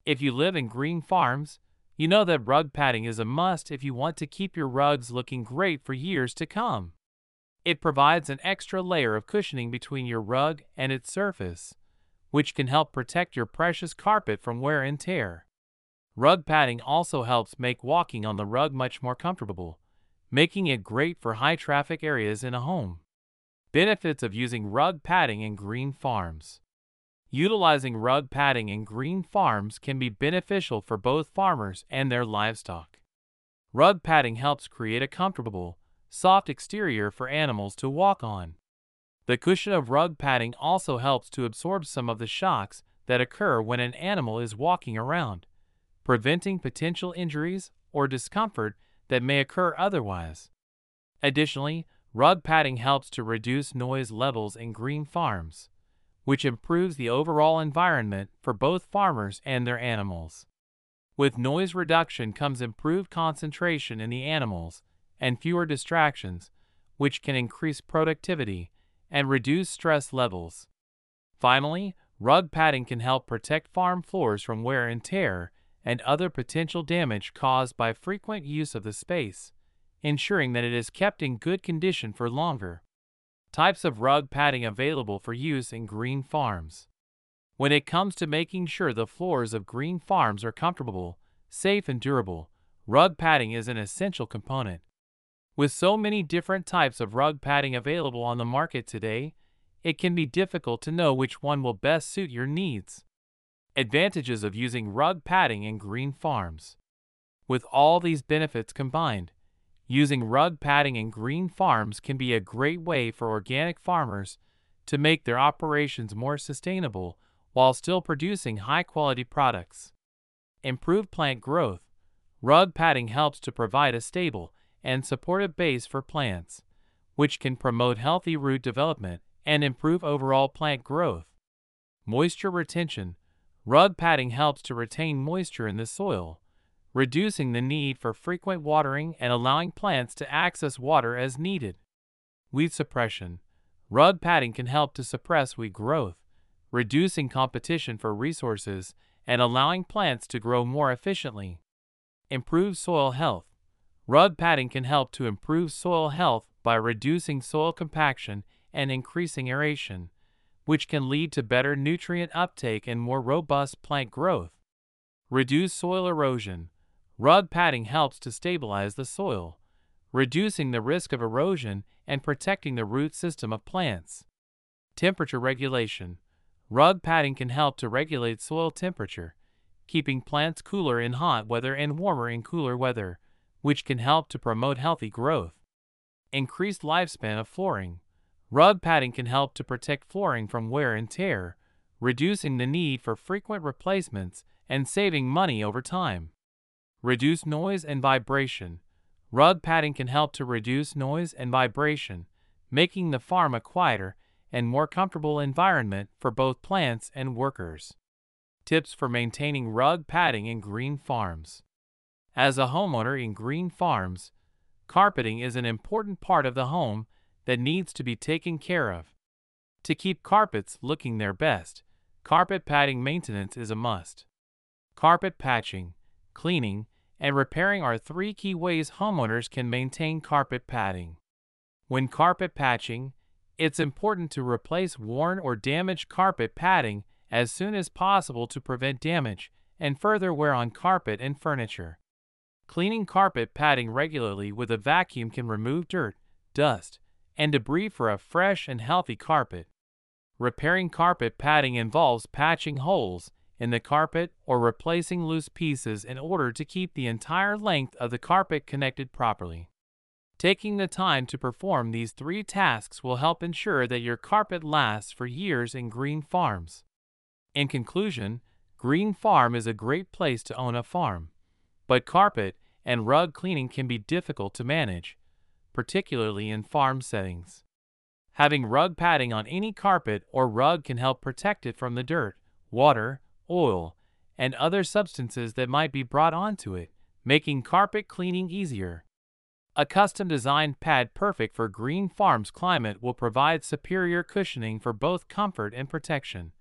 If you live in green farms, you know that rug padding is a must if you want to keep your rugs looking great for years to come. It provides an extra layer of cushioning between your rug and its surface, which can help protect your precious carpet from wear and tear. Rug padding also helps make walking on the rug much more comfortable, making it great for high-traffic areas in a home. Benefits of using rug padding in green farms. Utilizing rug padding in green farms can be beneficial for both farmers and their livestock. Rug padding helps create a comfortable, soft exterior for animals to walk on. The cushion of rug padding also helps to absorb some of the shocks that occur when an animal is walking around, preventing potential injuries or discomfort that may occur otherwise. Additionally, rug padding helps to reduce noise levels in green farms, which improves the overall environment for both farmers and their animals. With noise reduction comes improved concentration in the animals and fewer distractions, which can increase productivity and reduce stress levels. Finally, rug padding can help protect farm floors from wear and tear and other potential damage caused by frequent use of the space, ensuring that it is kept in good condition for longer. Types of rug padding available for use in green farms. When it comes to making sure the floors of green farms are comfortable, safe, and durable, rug padding is an essential component. With so many different types of rug padding available on the market today, it can be difficult to know which one will best suit your needs. Advantages of using rug padding in green farms. With all these benefits combined, using rug padding in green farms can be a great way for organic farmers to make their operations more sustainable while still producing high-quality products. Improved plant growth. Rug padding helps to provide a stable and supportive base for plants, which can promote healthy root development and improve overall plant growth. Moisture retention. Rug padding helps to retain moisture in the soil, reducing the need for frequent watering and allowing plants to access water as needed. Weed suppression. Rug padding can help to suppress weed growth, reducing competition for resources and allowing plants to grow more efficiently. Improved soil health. Rug padding can help to improve soil health by reducing soil compaction and increasing aeration, which can lead to better nutrient uptake and more robust plant growth. Reduce soil erosion. Rug padding helps to stabilize the soil, reducing the risk of erosion and protecting the root system of plants. Temperature regulation. Rug padding can help to regulate soil temperature, keeping plants cooler in hot weather and warmer in cooler weather, which can help to promote healthy growth. Increased lifespan of flooring. Rug padding can help to protect flooring from wear and tear, reducing the need for frequent replacements and saving money over time. Reduce noise and vibration. Rug padding can help to reduce noise and vibration, making the farm a quieter and more comfortable environment for both plants and workers. Tips for maintaining rug padding in green farms. As a homeowner in green farms, carpeting is an important part of the home that needs to be taken care of. To keep carpets looking their best, carpet padding maintenance is a must. Carpet patching, cleaning, and repairing are 3 key ways homeowners can maintain carpet padding. When carpet patching, it's important to replace worn or damaged carpet padding as soon as possible to prevent damage and further wear on carpet and furniture. Cleaning carpet padding regularly with a vacuum can remove dirt, dust, and debris for a fresh and healthy carpet. Repairing carpet padding involves patching holes in the carpet or replacing loose pieces in order to keep the entire length of the carpet connected properly. Taking the time to perform these 3 tasks will help ensure that your carpet lasts for years in green farms. In conclusion, Green Farm is a great place to own a farm, but carpet and rug cleaning can be difficult to manage, particularly in farm settings. Having rug padding on any carpet or rug can help protect it from the dirt, water, oil, and other substances that might be brought onto it, making carpet cleaning easier. A custom-designed pad perfect for Green Farm's climate will provide superior cushioning for both comfort and protection,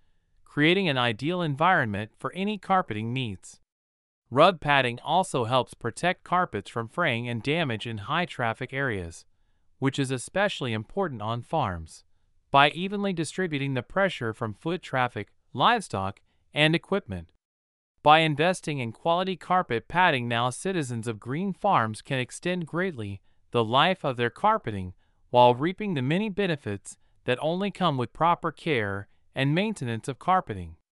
creating an ideal environment for any carpeting needs. Rug padding also helps protect carpets from fraying and damage in high-traffic areas, which is especially important on farms. By evenly distributing the pressure from foot traffic, livestock, and equipment. By investing in quality carpet padding now citizens of green farms can extend greatly the life of their carpeting while reaping the many benefits that only come with proper care and maintenance of carpeting.